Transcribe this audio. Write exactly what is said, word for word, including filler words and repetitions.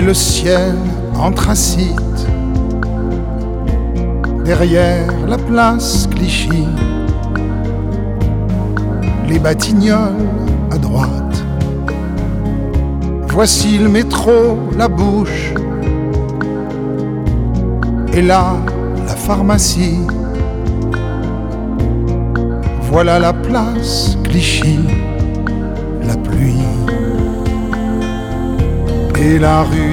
le ciel anthracite, derrière la place Clichy, les Batignolles à droite. Voici le métro, la bouche, et là, la pharmacie. Voilà la place Clichy, la pluie. Et la rue